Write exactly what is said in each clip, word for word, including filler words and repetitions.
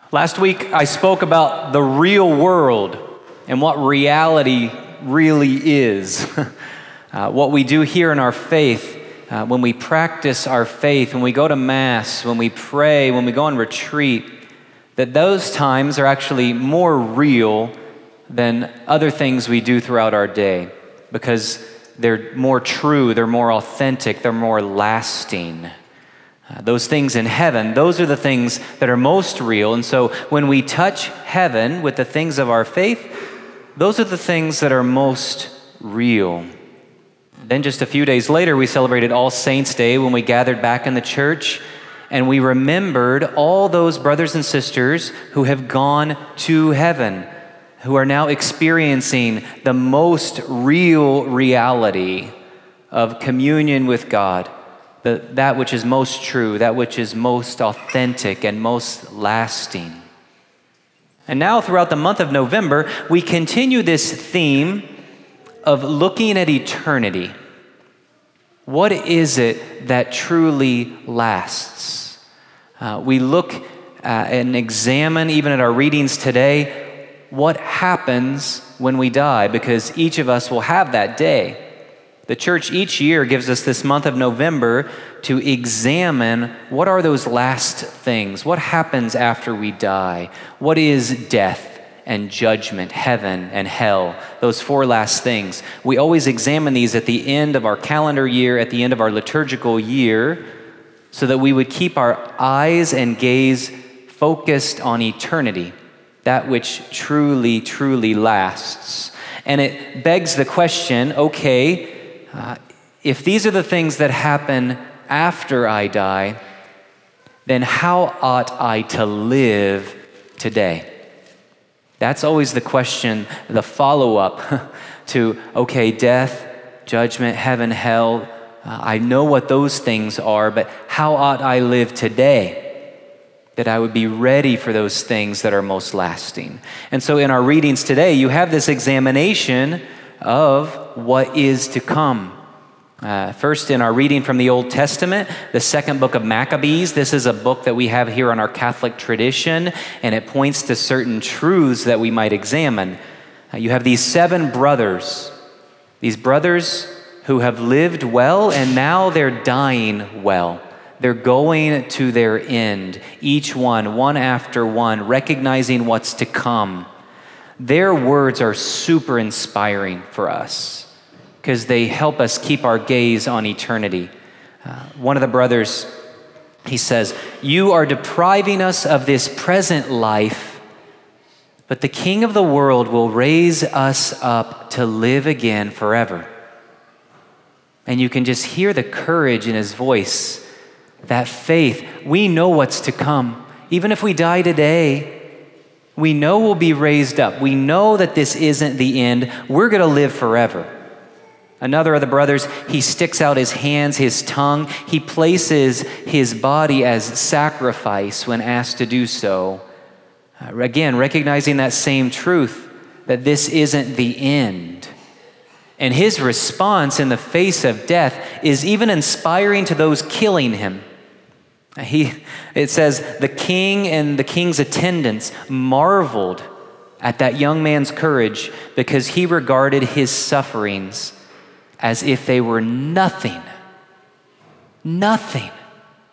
Last week, I spoke about the real world and what reality really is. uh, what we do here in our faith, uh, when we practice our faith, when we go to Mass, when we pray, when we go on retreat, that those times are actually more real than other things we do throughout our day, because they're more true, they're more authentic, they're more lasting. Uh, those things in heaven, those are the things that are most real. And so when we touch heaven with the things of our faith, those are the things that are most real. Then just a few days later, we celebrated All Saints' Day when we gathered back in the church, and we remembered all those brothers and sisters who have gone to heaven, who are now experiencing the most real reality of communion with God, the, that which is most true, that which is most authentic and most lasting. And now throughout the month of November, we continue this theme of looking at eternity. What is it that truly lasts? Uh, we look uh, and examine, even at our readings today, what happens when we die, because each of us will have that day. The church each year gives us this month of November to examine what are those last things, what happens after we die, what is death and judgment, heaven and hell, those four last things. We always examine these at the end of our calendar year, at the end of our liturgical year, so that we would keep our eyes and gaze focused on eternity, that which truly, truly lasts. And it begs the question, okay, uh, if these are the things that happen after I die, then how ought I to live today? That's always the question, the follow-up to, okay, death, judgment, heaven, hell, uh, I know what those things are, but how ought I live today? That I would be ready for those things that are most lasting. And so in our readings today, you have this examination of what is to come. Uh, first, in our reading from the Old Testament, the second book of Maccabees. This is a book that we have here in our Catholic tradition, and it points to certain truths that we might examine. Uh, you have these seven brothers, these brothers who have lived well, and now they're dying well. They're going to their end, each one, one after one, recognizing what's to come. Their words are super inspiring for us because they help us keep our gaze on eternity. Uh, one of the brothers, he says, "You are depriving us of this present life, but the King of the world will raise us up to live again forever." And you can just hear the courage in his voice. That faith, we know what's to come. Even if we die today, we know we'll be raised up. We know that this isn't the end. We're going to live forever. Another of the brothers, he sticks out his hands, his tongue. He places his body as sacrifice when asked to do so. Uh, again, recognizing that same truth, that this isn't the end. And his response in the face of death is even inspiring to those killing him. He, it says, the king and the king's attendants marveled at that young man's courage because he regarded his sufferings as if they were nothing. Nothing.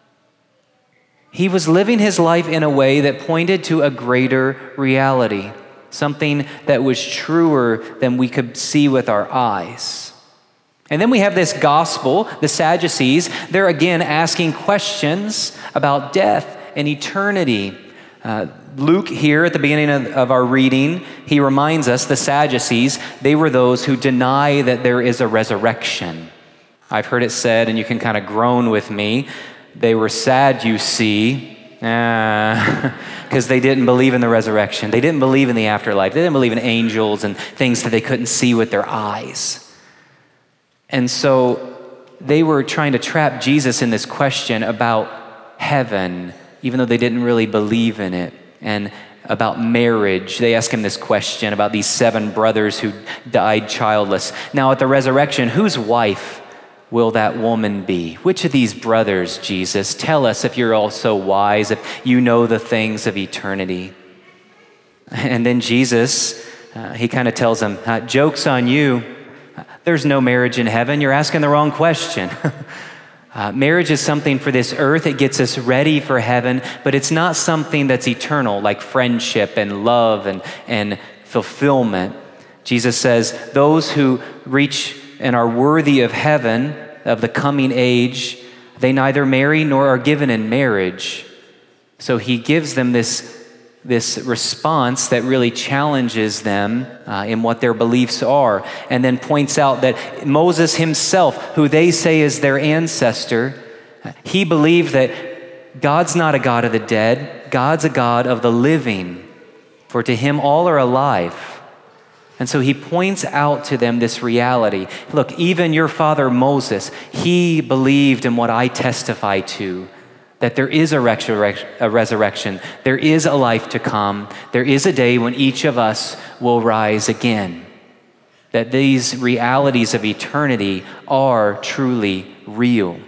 He was living his life in a way that pointed to a greater reality, something that was truer than we could see with our eyes. And then we have this gospel, the Sadducees. They're again asking questions about death and eternity. Uh, Luke here at the beginning of, of our reading, he reminds us the Sadducees, they were those who deny that there is a resurrection. I've heard it said, and you can kind of groan with me, they were sad, you see, because uh, they didn't believe in the resurrection. They didn't believe in the afterlife. They didn't believe in angels and things that they couldn't see with their eyes. And so they were trying to trap Jesus in this question about heaven, even though they didn't really believe in it, and about marriage. They asked him this question about these seven brothers who died childless. Now at the resurrection, whose wife will that woman be? Which of these brothers, Jesus? Tell us if you're all so wise, if you know the things of eternity. And then Jesus, uh, he kind of tells them, uh, joke's on you. There's no marriage in heaven. You're asking the wrong question. uh, marriage is something for this earth. It gets us ready for heaven, but it's not something that's eternal, like friendship and love and, and fulfillment. Jesus says, those who reach and are worthy of heaven, of the coming age, they neither marry nor are given in marriage. So he gives them this, this response that really challenges them uh, in what their beliefs are, and then points out that Moses himself, who they say is their ancestor, he believed that God's not a God of the dead, God's a God of the living, for to him all are alive. And so he points out to them this reality. Look, even your father Moses, he believed in what I testify to, that there is a, resurrec- a resurrection, there is a life to come, there is a day when each of us will rise again, that these realities of eternity are truly real.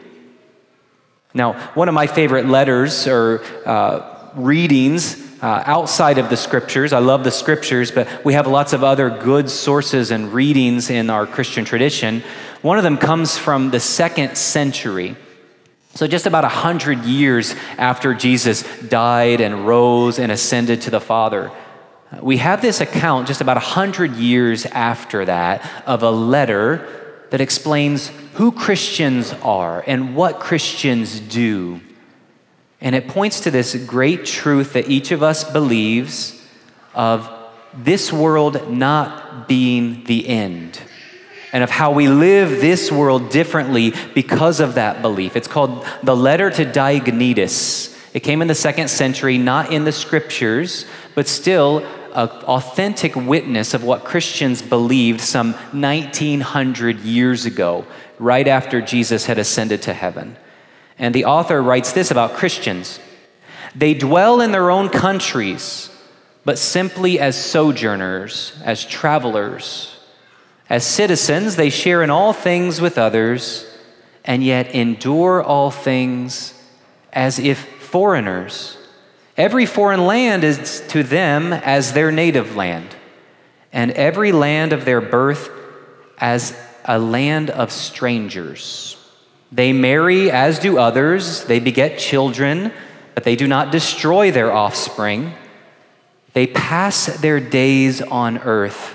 Now, one of my favorite letters or uh, readings Uh, outside of the scriptures, I love the scriptures, but we have lots of other good sources and readings in our Christian tradition. One of them comes from the second century. So just about a hundred years after Jesus died and rose and ascended to the Father. We have this account just about a hundred years after that of a letter that explains who Christians are and what Christians do. And it points to this great truth that each of us believes of this world not being the end, and of how we live this world differently because of that belief. It's called the Letter to Diognetus. It came in the second century, not in the scriptures, but still an authentic witness of what Christians believed some nineteen hundred years ago, right after Jesus had ascended to heaven. And the author writes this about Christians: they dwell in their own countries, but simply as sojourners, as travelers. As citizens, they share in all things with others, and yet endure all things as if foreigners. Every foreign land is to them as their native land, and every land of their birth as a land of strangers. They marry as do others. They beget children, but they do not destroy their offspring. They pass their days on earth,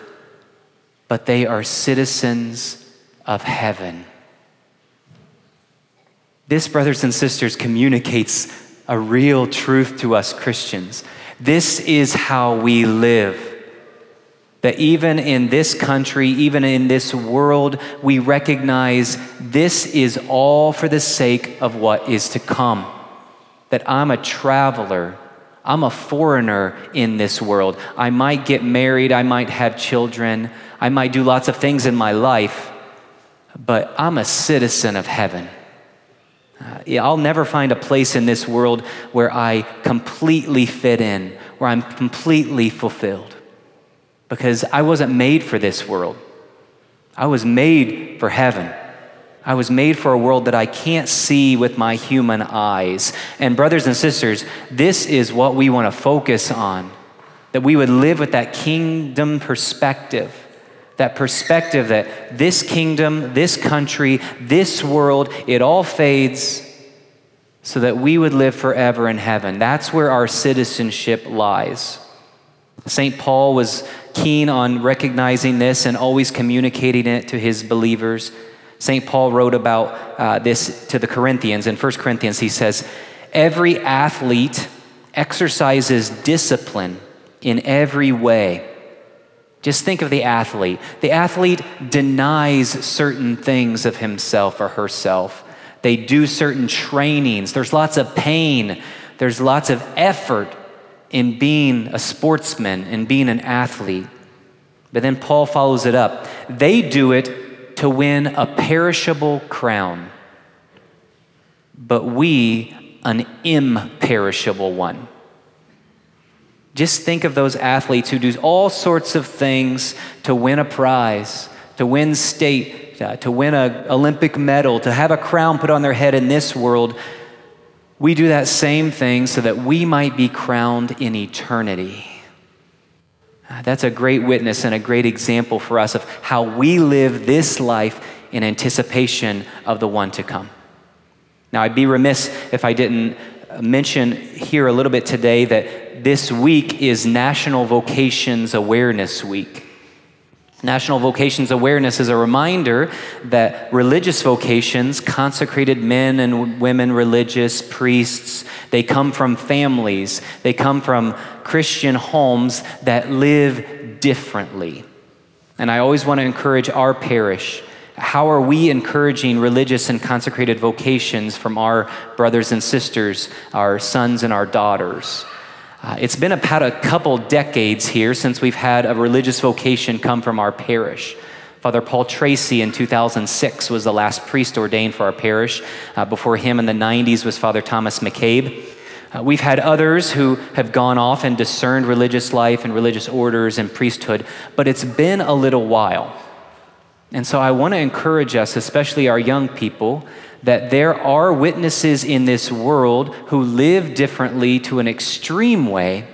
but they are citizens of heaven. This, brothers and sisters, communicates a real truth to us Christians. This is how we live. That even in this country, even in this world, we recognize this is all for the sake of what is to come. That I'm a traveler, I'm a foreigner in this world. I might get married, I might have children, I might do lots of things in my life, but I'm a citizen of heaven. Uh, I'll never find a place in this world where I completely fit in, where I'm completely fulfilled. Because I wasn't made for this world. I was made for heaven. I was made for a world that I can't see with my human eyes. And brothers and sisters, this is what we want to focus on. That we would live with that kingdom perspective. That perspective that this kingdom, this country, this world, it all fades so that we would live forever in heaven. That's where our citizenship lies. Saint Paul was keen on recognizing this and always communicating it to his believers. Saint Paul wrote about uh, this to the Corinthians. In First Corinthians, he says, every athlete exercises discipline in every way. Just think of the athlete. The athlete denies certain things of himself or herself. They do certain trainings. There's lots of pain. There's lots of effort in being a sportsman and being an athlete. But then Paul follows it up. They do it to win a perishable crown, but we an imperishable one. Just think of those athletes who do all sorts of things to win a prize, to win state uh, to win an Olympic medal, to have a crown put on their head in this world, we do that same thing so that we might be crowned in eternity. Uh, that's a great witness and a great example for us of how we live this life in anticipation of the one to come. Now, I'd be remiss if I didn't mention here a little bit today that this week is National Vocations Awareness Week. National Vocations Awareness is a reminder that religious vocations, consecrated men and women, religious priests, they come from families, they come from Christian homes that live differently. And I always want to encourage our parish. How are we encouraging religious and consecrated vocations from our brothers and sisters, our sons and our daughters? Uh, it's been about a couple decades here since we've had a religious vocation come from our parish. Father Paul Tracy in two thousand six was the last priest ordained for our parish. Uh, before him in the nineties was Father Thomas McCabe. Uh, we've had others who have gone off and discerned religious life and religious orders and priesthood, but it's been a little while. And so I want to encourage us, especially our young people, that there are witnesses in this world who live differently to an extreme way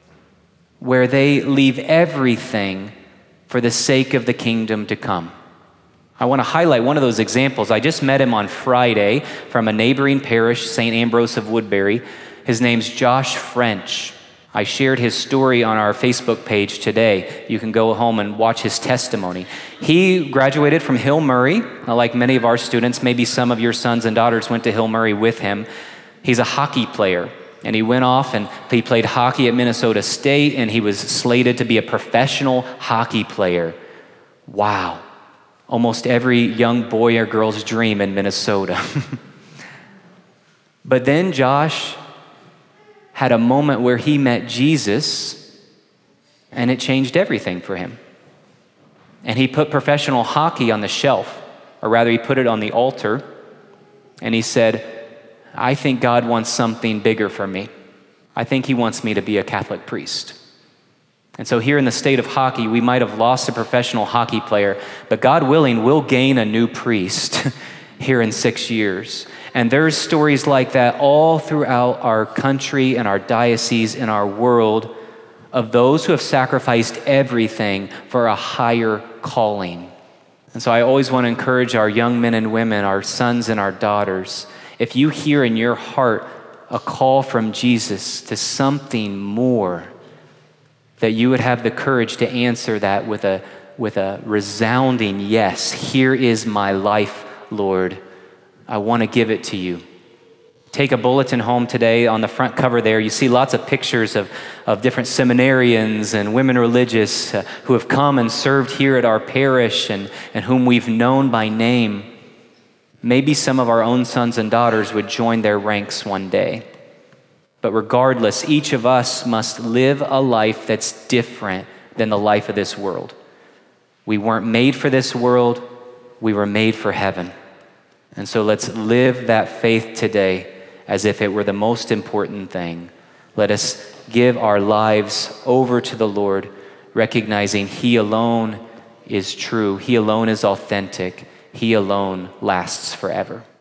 where they leave everything for the sake of the kingdom to come. I want to highlight one of those examples. I just met him on Friday from a neighboring parish, Saint Ambrose of Woodbury. His name's Josh French. I shared his story on our Facebook page today. You can go home and watch his testimony. He graduated from Hill Murray, like many of our students. Maybe some of your sons and daughters went to Hill Murray with him. He's a hockey player, and he went off and he played hockey at Minnesota State, and he was slated to be a professional hockey player. Wow. Almost every young boy or girl's dream in Minnesota. But then Josh had a moment where he met Jesus, and it changed everything for him. And he put professional hockey on the shelf, or rather he put it on the altar, and he said, I think God wants something bigger for me. I think he wants me to be a Catholic priest. And so here in the state of hockey, we might have lost a professional hockey player, but God willing, we'll gain a new priest here in six years. And there's stories like that all throughout our country and our diocese and our world of those who have sacrificed everything for a higher calling. And so I always want to encourage our young men and women, our sons and our daughters, if you hear in your heart a call from Jesus to something more, that you would have the courage to answer that with a, with a resounding yes. Here is my life, Lord. I want to give it to you. Take a bulletin home today. On the front cover there, you see lots of pictures of, of different seminarians and women religious uh, who have come and served here at our parish and, and whom we've known by name. Maybe some of our own sons and daughters would join their ranks one day. But regardless, each of us must live a life that's different than the life of this world. We weren't made for this world. We were made for heaven. And so let's live that faith today as if it were the most important thing. Let us give our lives over to the Lord, recognizing he alone is true. He alone is authentic. He alone lasts forever.